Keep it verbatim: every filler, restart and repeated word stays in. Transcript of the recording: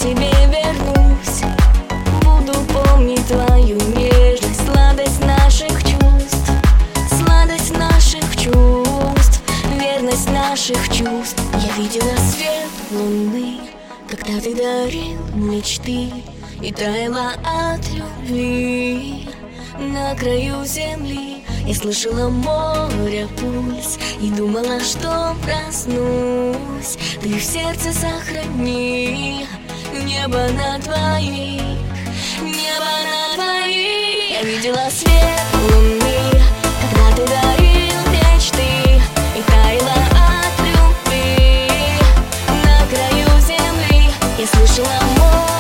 тебе вернусь. Буду помнить твою нежность, сладость наших чувств, сладость наших чувств, верность наших чувств. Я видела свет луны, когда ты дарил мечты, и таяла от любви на краю земли. Я слышала море пульс и думала, что проснусь. Ты в сердце сохрани небо на двоих, небо на двоих. Я видела свет луны, когда ты дарил мечты, и таяла от любви на краю земли. Я слышала море